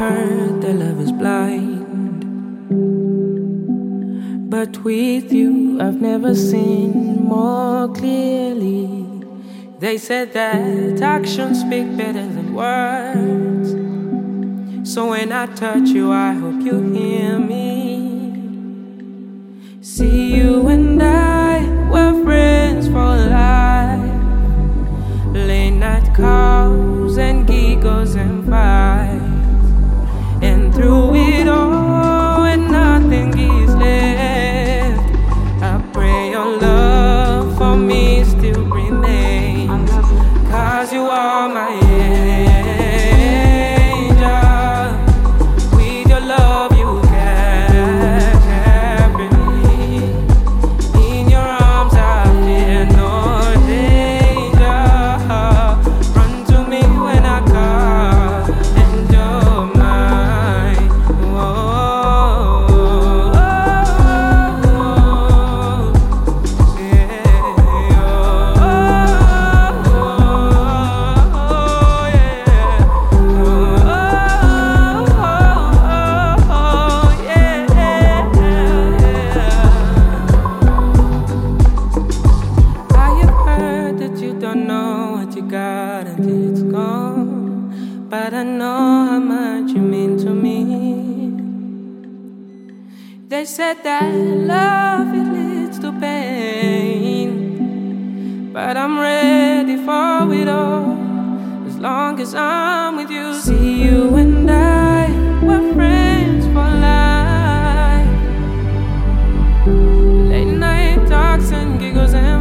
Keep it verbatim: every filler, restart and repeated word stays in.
heard that love is blind, but with you I've never seen more clearly. They said that actions speak better than words, so when I touch you I hope you hear me. See, you and I were friends for life, late night calls and giggles and fights, and through it all when nothing is left, I pray your love for me still remains, 'cause you are my angel. With your love you carry me. In your arms I fear no danger. Run to me when I call, and you're mine. Oh, oh, oh, yeah. Oh, got until it's gone, but I know how much you mean to me. They said that love, it leads to pain, but I'm ready for it all, as long as I'm with you. See, you and I were friends for life, late night talks and giggles and